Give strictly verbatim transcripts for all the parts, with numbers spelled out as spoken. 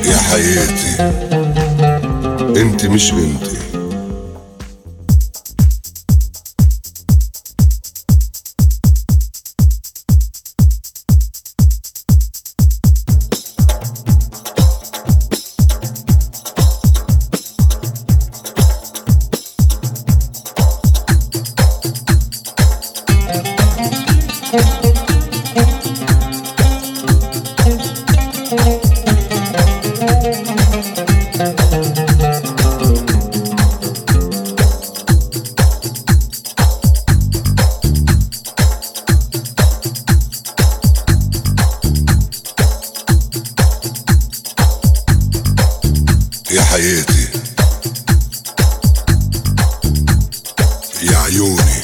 يا حياتي انت مش انت. يا حياتي يا عيوني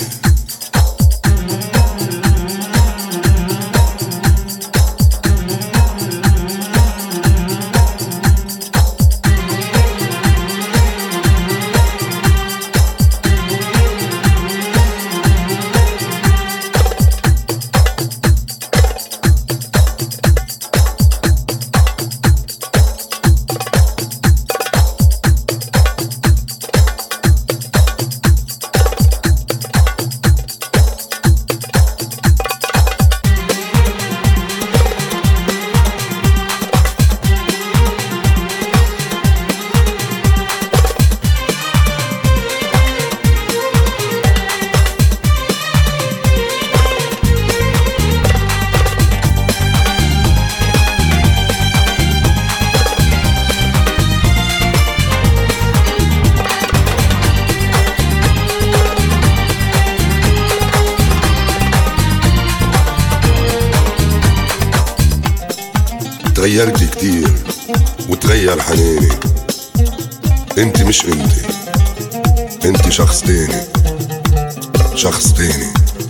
تغيرتي كتير وتغير حناني. انت مش انت، انت شخص تاني، شخص تاني.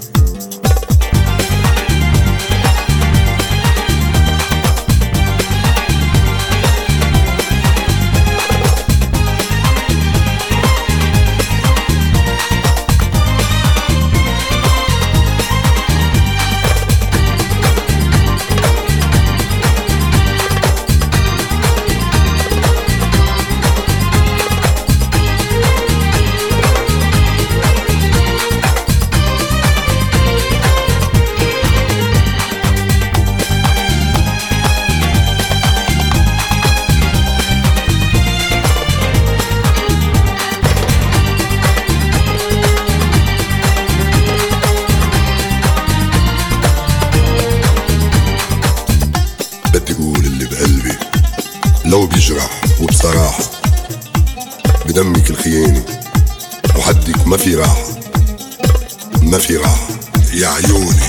بدي اقول اللي بقلبي لو بيجرح، وبصراحة بدمك الخيانة وحدك ما في راحة، ما في راحة يا عيوني.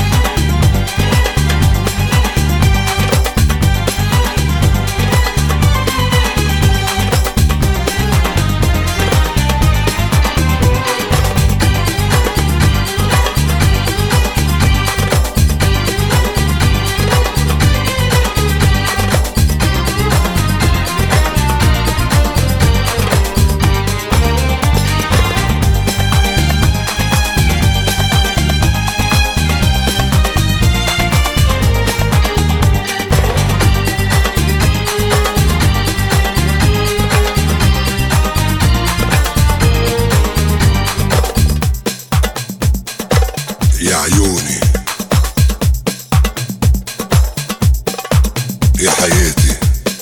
يا عيوني يا حياتي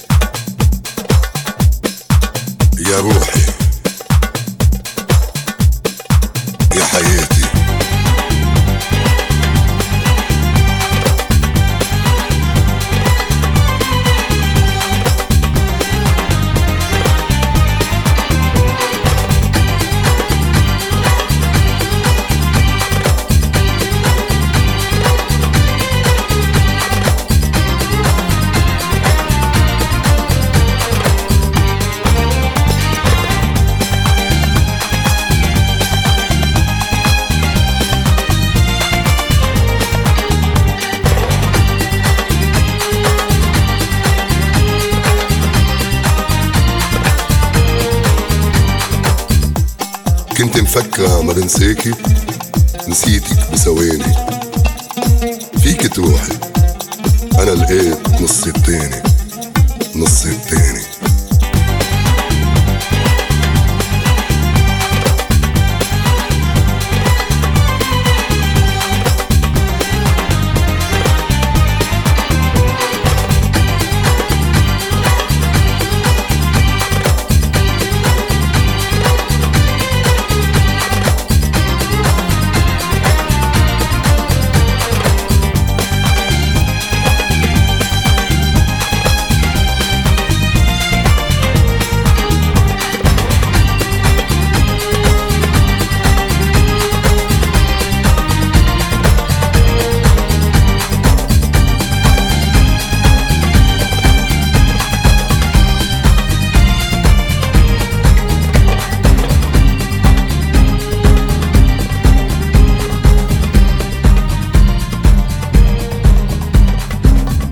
يا روحي يا حياتي. كنت مفكرة ما بنساكي، نسيتك بثواني. فيك تروحي أنا لقيت نص التاني، نص التاني.